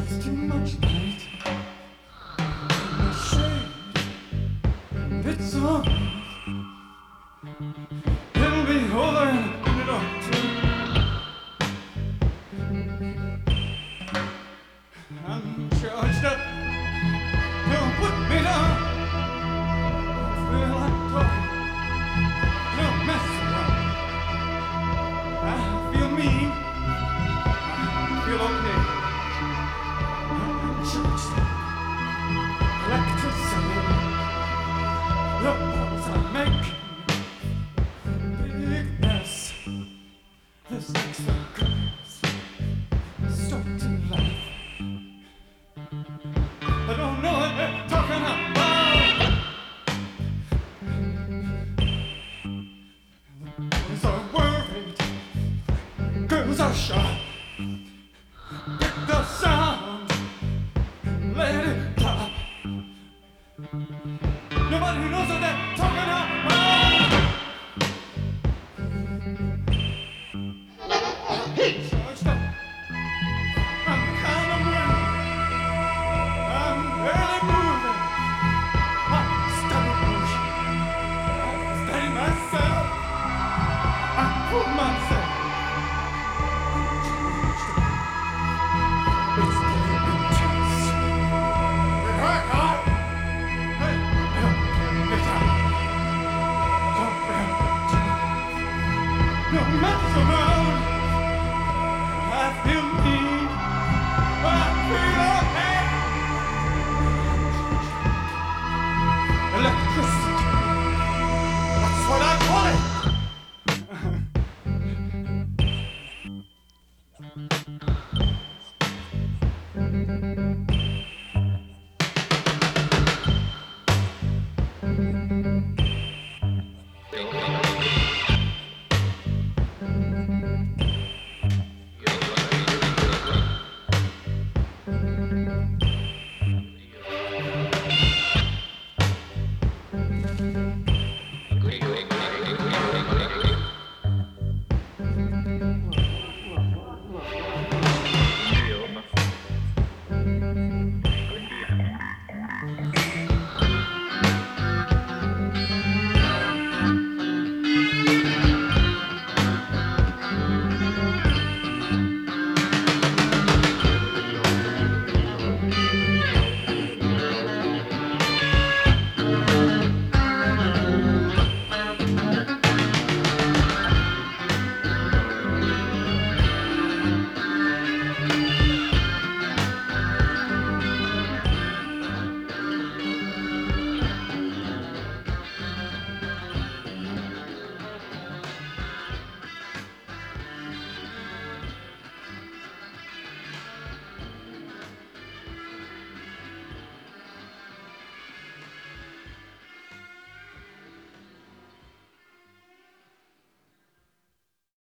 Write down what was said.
It's too much light. The shade. It's on. It'll be over in a minute or two. I'm charged up. Don't put me down. I feel like talking. Don't mess around. I feel mean. I feel okay. I'm charged up. Electricity. The boys are making big mess. This makes the girls start to laugh. I don't know what they're talking about. Boys are worried. Girls are shy. Pick the sound. Let it pop. Nobody knows what they're talking about. Charged up. I'm kind of moving. I'm barely moving. My stomach moves. I steady myself. I pull myself. I'm charged up. It's